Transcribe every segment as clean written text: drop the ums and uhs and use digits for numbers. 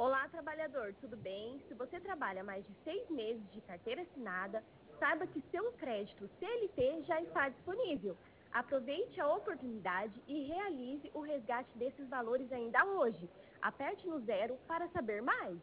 Olá, trabalhador, tudo bem? Se você trabalha mais de 6 meses de carteira assinada, saiba que seu crédito CLT já está disponível. Aproveite a oportunidade e realize o resgate desses valores ainda hoje. Aperte no 0 para saber mais.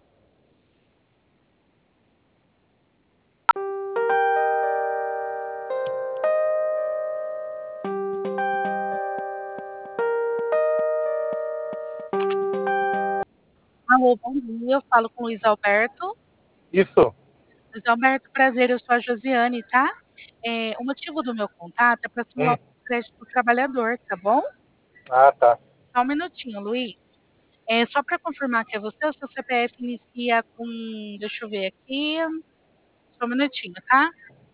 Alô, bom dia. Eu falo com o Luiz Alberto. Isso. Luiz Alberto, prazer, eu sou a Josiane, tá? O motivo do meu contato é para simular o crédito do trabalhador, tá bom? Ah, tá. Só um minutinho, Luiz. Só para confirmar que é você, o seu CPF inicia com, deixa eu ver aqui, só um minutinho, tá?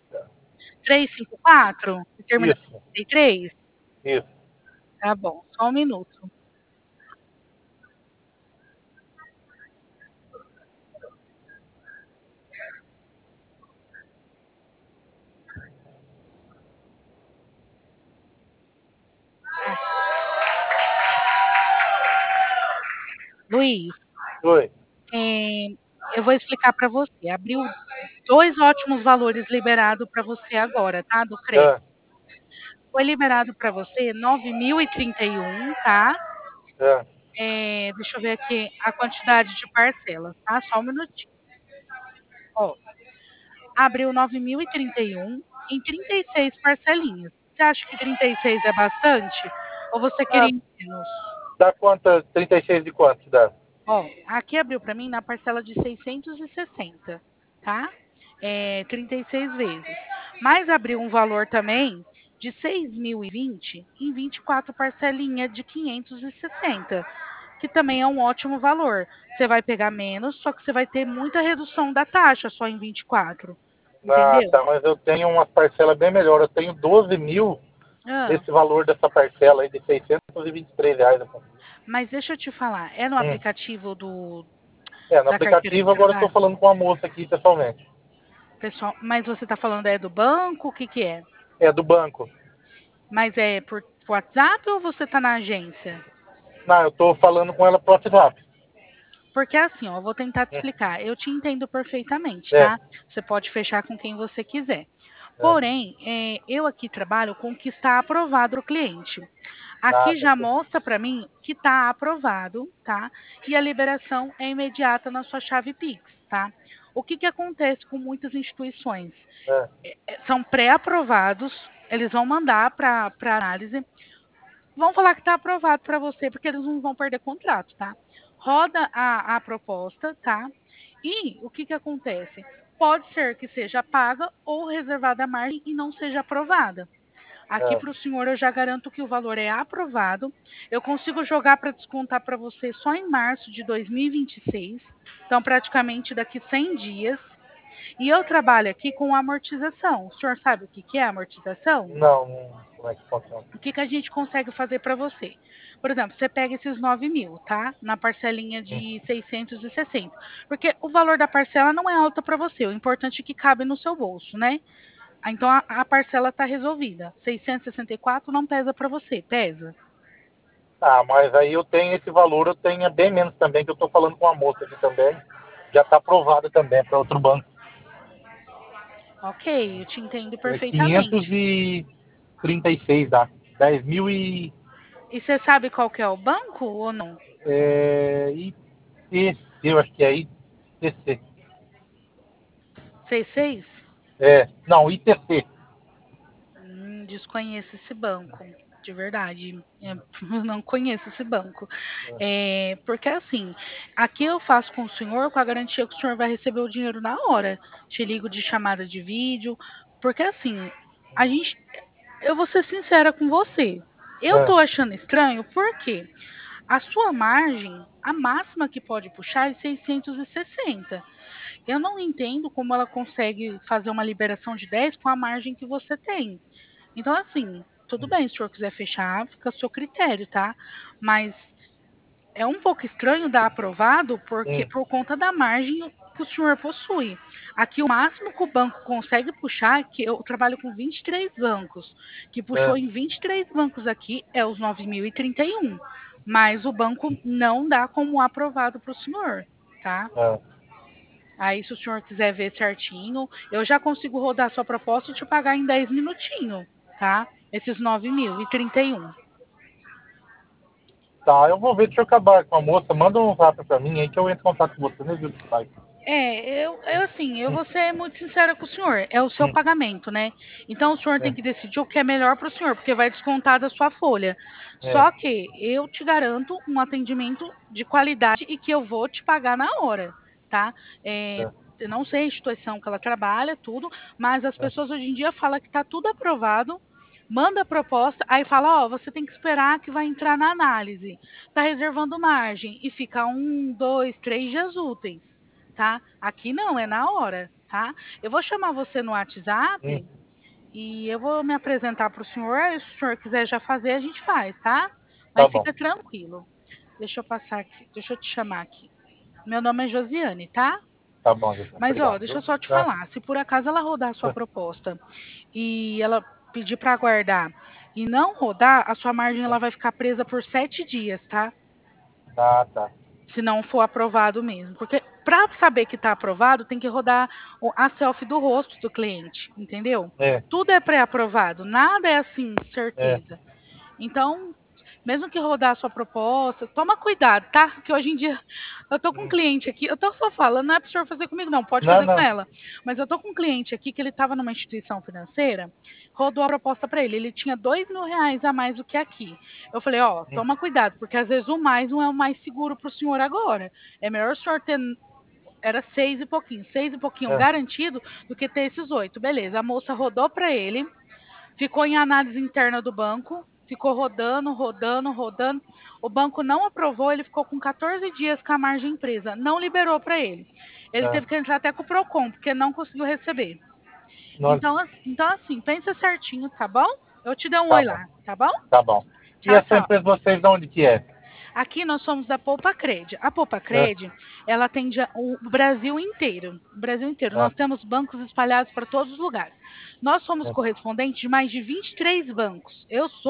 354 e termina Isso. com 33? Isso. Tá bom, só um minuto. Luiz, Oi. eu vou explicar para você. Abriu dois ótimos valores liberados para você agora, tá? Do crédito. Ah, Foi liberado para você 9.031, tá? ah, Deixa eu ver aqui a quantidade de parcelas, tá? Só um minutinho. Ó, abriu 9.031 em 36 parcelinhas. Você acha que 36 é bastante? Ou você ah, queria menos? dá quanto? 36 de quanto dá? Ó, aqui abriu para mim na parcela de 660, tá? 36 vezes. Mas abriu um valor também de 6.020 em 24 parcelinhas de 560, que também é um ótimo valor. Você vai pegar menos, só que você vai ter muita redução da taxa só em 24, Ah, entendeu? tá, mas eu tenho umas parcelas bem melhor. Eu tenho 12 mil Ah, desse valor dessa parcela aí de R$ 623. mas deixa eu te falar, é no Hum. aplicativo No da carteira de aplicativo agora eu tô trabalho? falando com a moça aqui pessoalmente. Pessoal, mas você está falando do banco? O que que é? É do banco. Mas é por WhatsApp ou você está na agência? Não, eu tô falando com ela pro WhatsApp. Porque assim, ó, eu vou tentar te Hum. explicar. Eu te entendo perfeitamente, É, tá? Você pode fechar com quem você quiser. é. Porém, eu aqui trabalho com o que está aprovado para o cliente. Ah, Aqui tá. já mostra para mim que está aprovado, tá? E a liberação é imediata na sua chave Pix, tá? O que que acontece com muitas instituições? É. São pré-aprovados, eles vão mandar para análise, vão falar que está aprovado para você, porque eles não vão perder contrato, tá? Roda a proposta, tá? E o que que acontece? Pode ser que seja paga ou reservada a margem e não seja aprovada. Aqui É. para o senhor eu já garanto que o valor é aprovado. Eu consigo jogar para descontar para você só em março de 2026, então praticamente daqui 100 dias. E eu trabalho aqui com amortização. O senhor sabe o que que é amortização? Não, não. Como é que funciona? O que que a gente consegue fazer para você? Por exemplo, você pega esses 9.000, tá? Na parcelinha Hum. de 660. Porque o valor da parcela não é alta para você. O importante é que cabe no seu bolso, né? Então a parcela está resolvida. 664 não pesa para você, pesa. Ah, mas aí eu tenho esse valor, eu tenho bem menos também, que eu tô falando com a moça aqui também. Já tá aprovado também para outro banco. Ok, eu te entendo É quinhentos perfeitamente. e trinta e seis dá. 10 mil e. E você sabe qual que é o banco ou não? ITC, eu acho que é ITC. 66? Não, ITC. Desconheço esse banco, de verdade. Eu não conheço esse banco. Porque assim, aqui eu faço com o senhor com a garantia que o senhor vai receber o dinheiro na hora. Te ligo de chamada de vídeo, porque assim, a gente, eu vou ser sincera com você. Eu É, tô achando estranho porque a sua margem, a máxima que pode puxar é 660. Eu não entendo como ela consegue fazer uma liberação de 10 com a margem que você tem. Então, assim, tudo bem, se o senhor quiser fechar, fica a seu critério, tá? Mas é um pouco estranho dar aprovado porque hum, por conta da margem que o senhor possui. Aqui o máximo que o banco consegue puxar, que eu trabalho com 23 bancos, que puxou é, em 23 bancos aqui é os 9.031. mas o banco não dá como aprovado para o senhor, tá? Aí, se o senhor quiser ver certinho, eu já consigo rodar sua proposta e te pagar em 10 minutinhos, tá? Esses 9.031. Tá, eu vou ver, deixa eu acabar com a moça. Manda um zap pra mim aí que eu entro em contato com você, né, viu, pai? Eu vou ser muito sincera com o senhor, é o seu pagamento, né? Então o senhor tem que decidir o que é melhor para o senhor, porque vai descontar da sua folha. Só que eu te garanto um atendimento de qualidade e que eu vou te pagar na hora, tá? Eu não sei a instituição que ela trabalha, tudo, mas as pessoas hoje em dia falam que está tudo aprovado, manda a proposta, aí fala, ó, você tem que esperar que vai entrar na análise, tá reservando margem e fica 1, 2, 3 dias úteis. Tá? Aqui não, é na hora, tá? Eu vou chamar você no WhatsApp e eu vou me apresentar para o senhor. Se o senhor quiser já fazer, a gente faz, tá? Mas fica tranquilo. Deixa eu passar aqui, deixa eu te chamar aqui. Meu nome é Josiane, tá? Tá bom, Josiane. Mas, ó, Obrigado, deixa eu viu? só te falar. Se por acaso ela rodar a sua proposta e ela pedir para aguardar e não rodar, a sua margem ela vai ficar presa por 7 dias, tá? Tá. Se não for aprovado mesmo. Porque para saber que está aprovado, tem que rodar a selfie do rosto do cliente, entendeu? Tudo é pré-aprovado, nada é assim, certeza. Então, mesmo que rodar a sua proposta, toma cuidado, tá? Porque hoje em dia eu tô com um cliente aqui, eu tô só falando, não é pro senhor fazer comigo, não, pode fazer com ela. Mas eu tô com um cliente aqui que ele estava numa instituição financeira, rodou a proposta para ele, ele tinha R$ 2.000 a mais do que aqui. Eu falei, ó, toma cuidado, porque às vezes o mais não é o mais seguro pro senhor agora. É melhor o senhor ter era 6 e pouquinho garantido do que ter esses 8. Beleza, a moça rodou para ele, ficou em análise interna do banco, ficou rodando. O banco não aprovou, ele ficou com 14 dias com a margem presa, não liberou para ele. Ele teve que entrar até com o Procon, porque não conseguiu receber. Então, assim, pensa certinho, tá bom? Eu te dou um oi lá, tá bom? Tá bom. E Tchau, essa tchau. empresa de vocês, de onde que é? Aqui nós somos da Poupa Cred. A Poupa Cred, ela atende o Brasil inteiro. O Brasil inteiro. Nós temos bancos espalhados para todos os lugares. Nós somos correspondentes de mais de 23 bancos.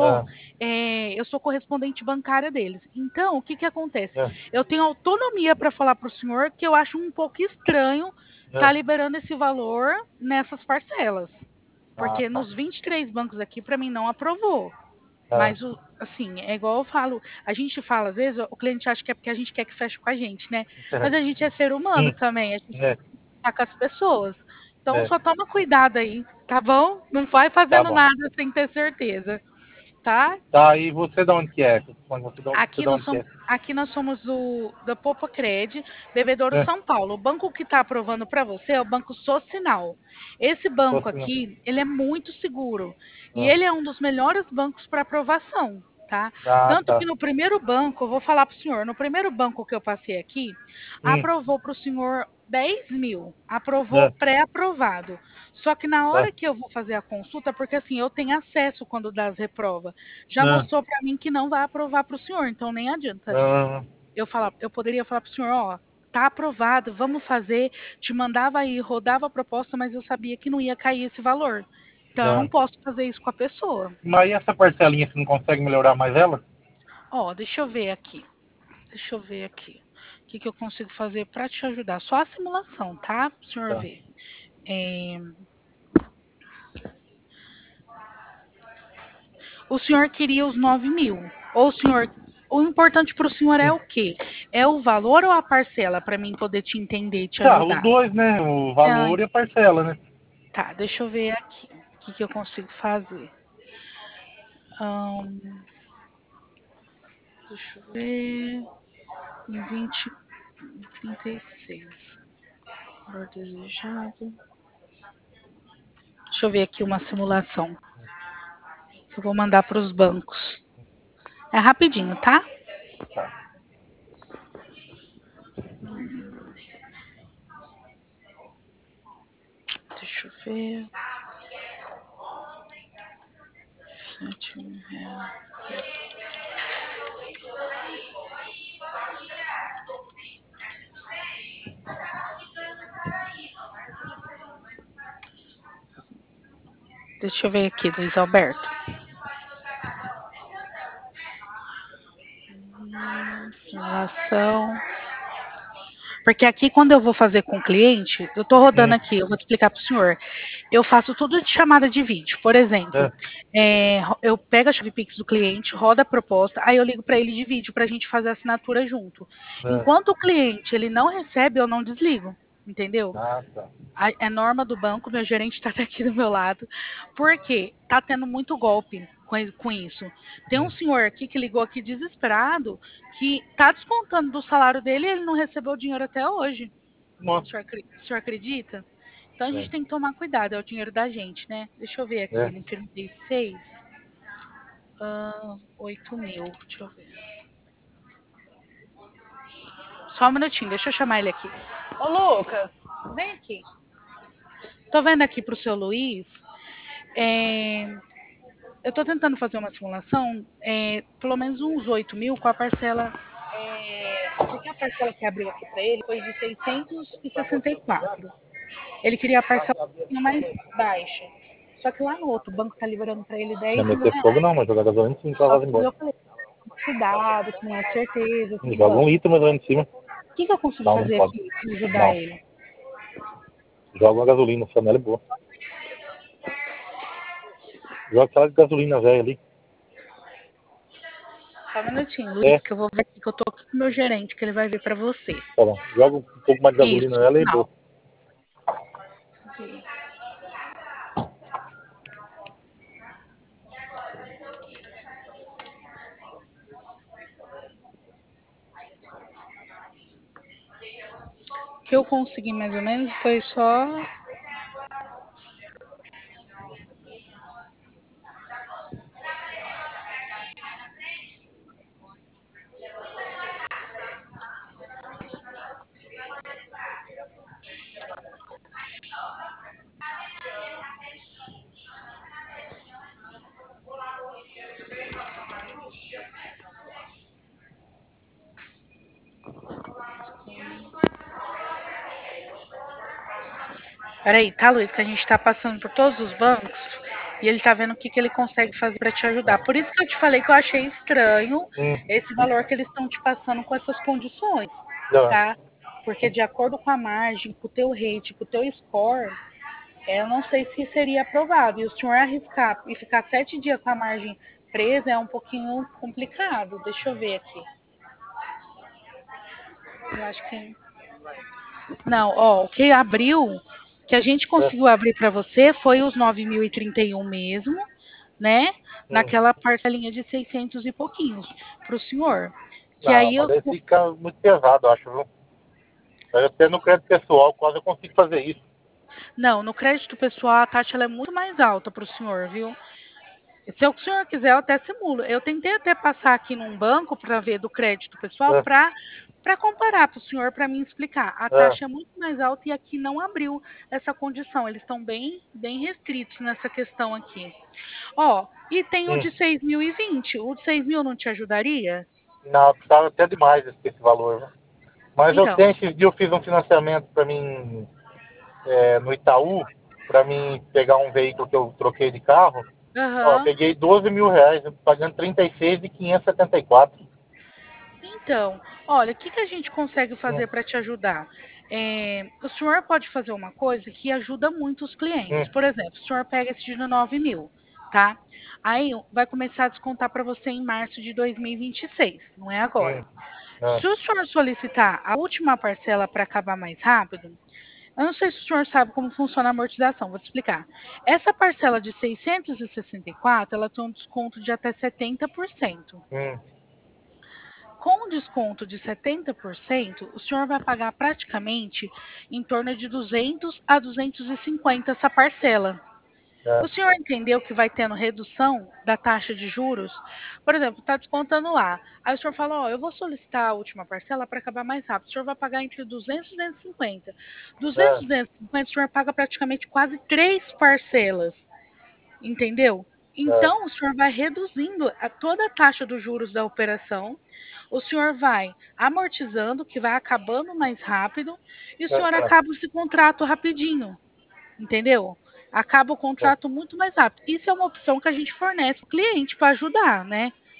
Eu sou correspondente bancária deles. Então, o que que acontece? Eu tenho autonomia para falar para o senhor que eu acho um pouco estranho estar liberando esse valor nessas parcelas. Porque nos 23 bancos aqui, para mim, não aprovou. Mas, assim, é igual eu falo, a gente fala, às vezes, o cliente acha que é porque a gente quer que feche com a gente, né? Mas a gente é ser humano também, a gente tá com as pessoas. Então, só toma cuidado aí, tá bom? Não vai fazendo nada sem ter certeza, tá? Tá, e você de onde que é? Você Aqui de nós onde que somos, é? aqui nós somos da Popa Cred, Bebedouro São Paulo. O banco que está aprovando para você é o Banco Socinal. Esse banco aqui, ele é muito seguro e ele é um dos melhores bancos para aprovação, tá? Tanto que no primeiro banco, eu vou falar para o senhor, no primeiro banco que eu passei aqui, aprovou para o senhor 10.000, aprovou pré-aprovado. Só que na hora que eu vou fazer a consulta, porque assim, eu tenho acesso quando dá as reprovas, já mostrou para mim que não vai aprovar para o senhor, então nem adianta. Eu poderia falar para o senhor, ó, tá aprovado, vamos fazer, te mandava aí, rodava a proposta, mas eu sabia que não ia cair esse valor. Então eu não posso fazer isso com a pessoa. Mas e essa parcelinha, você não consegue melhorar mais ela? Ó, deixa eu ver aqui. O que que eu consigo fazer para te ajudar? Só a simulação, tá? Para o senhor ver. O senhor queria os 9.000. Ou o senhor. O importante para o senhor é o quê? É o valor ou a parcela, para mim poder te entender e te Tá, os ajudar? dois, né? O Ah, valor e a parcela, né? tá, deixa eu ver aqui. O que eu consigo fazer? Deixa eu ver. Em 2036. Valor desejado. Deixa eu ver aqui uma simulação que eu vou mandar para os bancos. É rapidinho, tá? Deixa eu ver. 7.000 reais. Deixa eu ver aqui, Luiz Alberto. simulação. Porque aqui, quando eu vou fazer com o cliente, eu estou rodando aqui, eu vou explicar para o senhor. Eu faço tudo de chamada de vídeo. Por exemplo, eu pego a chave Pix do cliente, rodo a proposta, aí eu ligo para ele de vídeo para a gente fazer a assinatura junto. Enquanto o cliente ele não recebe, eu não desligo, entendeu? Ah, tá. É norma do banco, meu gerente está até aqui do meu lado, porque está tendo muito golpe com isso. Tem um senhor aqui que ligou aqui desesperado, que está descontando do salário dele e ele não recebeu o dinheiro até hoje. O Nossa. senhor acredita? Então a gente É. tem que tomar cuidado, é o dinheiro da gente, né? Deixa eu ver aqui, É. ele 36, 8 mil, deixa eu ver. Só um minutinho, deixa eu chamar ele aqui. Ô Lucas, vem aqui. Tô vendo aqui pro seu Luiz, eu tô tentando fazer uma simulação, pelo menos uns 8 mil com a parcela, porque a parcela que abriu aqui para ele foi de 664. Ele queria a parcela um pouquinho mais baixa. Só que lá no outro banco tá liberando para ele Não 10 mil meter fogo reais. não, mas jogar gasolina sim, só Só vai que embora. eu falei, cuidado, que não é certeza, que Joga um banco. litro mais lá em cima. O que eu consigo Não fazer pode. aqui para ajudar Não. ele? Joga uma gasolina, essa nela é boa. Joga aquela gasolina velha ali. Só um minutinho, Luiz, que eu vou ver aqui, que eu tô aqui com o meu gerente, que ele vai ver para você. Tá bom. Joga um pouco mais de gasolina Isso, nela e é não. boa. O que eu consegui mais ou menos foi só. Peraí, tá, Luiz, que a gente tá passando por todos os bancos e ele tá vendo o que, que ele consegue fazer para te ajudar. Por isso que eu te falei que eu achei estranho esse valor que eles estão te passando com essas condições, tá? Porque de acordo com a margem, com o teu rate, com o teu score, eu não sei se seria aprovado. E o senhor arriscar e ficar 7 dias com a margem presa é um pouquinho complicado. Deixa eu ver aqui. Eu acho que. Não, ó, o que abriu, que a gente conseguiu abrir para você foi os 9.031 mesmo, né? Naquela parcelinha de 600 e pouquinhos para o senhor. Que Não, aí mas eu. aí fica muito pesado, eu acho, viu? Aí até no crédito pessoal quase eu consigo fazer isso. Não, no crédito pessoal a taxa ela é muito mais alta para o senhor, viu? Se o senhor quiser, eu até simulo. Eu tentei até passar aqui num banco para ver do crédito pessoal para comparar para o senhor, para me explicar. A taxa é muito mais alta e aqui não abriu essa condição. Eles estão bem restritos nessa questão aqui. Ó, e tem o de 6.020. O de 6.000 não te ajudaria? Não, tá até demais esse valor, viu? Mas eu Então, tenho, esses dias eu fiz um financiamento para mim no Itaú, para mim pegar um veículo que eu troquei de carro. Ó, aham. peguei 12 mil reais, pagando 36.574. Então, olha, o que, que a gente consegue Hum, fazer para te ajudar? O senhor pode fazer uma coisa que ajuda muito os clientes. hum, Por exemplo, o senhor pega esse de 9 mil, tá? Aí vai começar a descontar para você em março de 2026, não é agora. ah, Se o senhor solicitar a última parcela para acabar mais rápido, eu não sei se o senhor sabe como funciona a amortização, vou te explicar. Essa parcela de 664, ela tem um desconto de até 70%. hum, Com um desconto de 70%, o senhor vai pagar praticamente em torno de 200 a 250 essa parcela. O é, senhor entendeu que vai tendo redução da taxa de juros? Por exemplo, está descontando lá. Aí o senhor fala, ó, eu vou solicitar a última parcela para acabar mais rápido. O senhor vai pagar entre 200 e 250. 200 é, e 250, o senhor paga praticamente quase 3 parcelas. Entendeu? é, Então, o senhor vai reduzindo toda a taxa dos juros da operação, o senhor vai amortizando, que vai acabando mais rápido, e o senhor é, acaba esse contrato rapidinho, entendeu? Acaba o é. contrato muito mais rápido. Isso é uma opção que a gente fornece para o cliente para ajudar, né?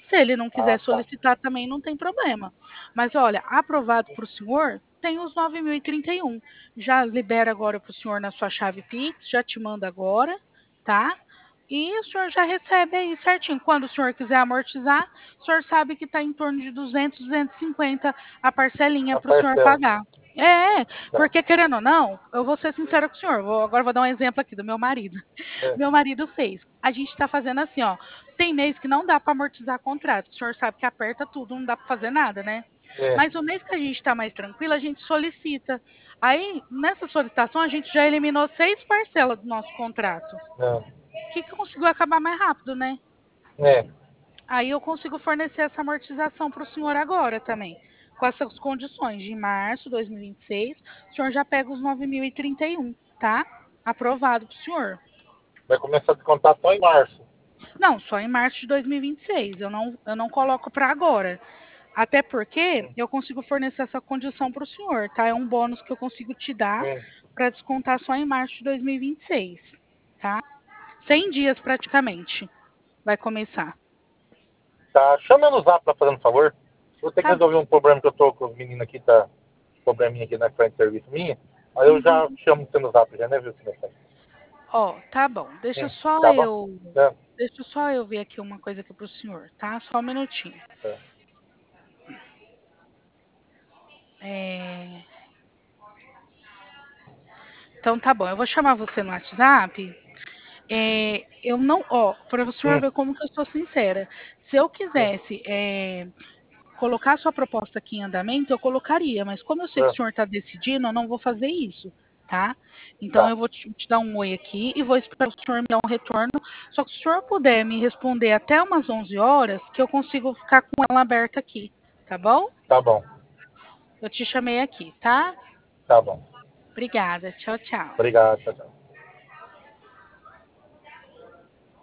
Se ele não quiser tá. solicitar também não tem problema. Mas olha, aprovado para o senhor, tem os 9.031. Já libera agora para o senhor na sua chave Pix, já te manda agora, tá? E o senhor já recebe aí certinho. Quando o senhor quiser amortizar, o senhor sabe que está em torno de 200, 250 a parcelinha A para o senhor parcela. pagar. É, Tá. porque querendo ou não, eu vou ser sincera com o senhor. Agora vou dar um exemplo aqui do meu marido. É, Meu marido fez. A gente está fazendo assim, ó. Tem mês que não dá para amortizar contrato. O senhor sabe que aperta tudo, não dá para fazer nada, né? é, Mas o mês que a gente está mais tranquilo, a gente solicita. Aí, nessa solicitação, a gente já eliminou 6 parcelas do nosso contrato. Que conseguiu acabar mais rápido, né? é. Aí eu consigo fornecer essa amortização para o senhor agora também. Com essas condições de março de 2026, o senhor já pega os 9.031, tá? Aprovado para o senhor. Vai começar a descontar só em março. Não, só em março de 2026. Eu não coloco para agora. Até porque eu consigo fornecer essa condição para o senhor, tá? É um bônus que eu consigo te dar Sim. para descontar só em março de 2026, tá? 100 dias praticamente vai começar. Tá, chama eu no zap pra fazer um favor. Vou ter que Tá. resolver um problema que eu tô com os meninos aqui, tá? Probleminha aqui na frente de serviço minha. Aí eu Uhum. já chamo você no zap, já, né, viu, Sinestro? Ó, tá bom. Tá bom? É, Deixa só eu ver aqui uma coisa aqui pro senhor, tá? Só um minutinho. é. É... Então tá bom, eu vou chamar você no WhatsApp. Eu não, ó, para o senhor Hum, ver como que eu sou sincera. Se eu sim, quisesse colocar a sua proposta aqui em andamento, eu colocaria, mas como eu sei que o é, senhor está decidindo, eu não vou fazer isso, tá? Então tá, eu vou te dar um oi aqui e vou esperar o senhor me dar um retorno. Só que se o senhor puder me responder até umas 11 horas, que eu consigo ficar com ela aberta aqui, tá bom? tá bom, Eu te chamei aqui, tá? tá bom. Obrigada. Tchau, tchau. Obrigado, tchau, tchau.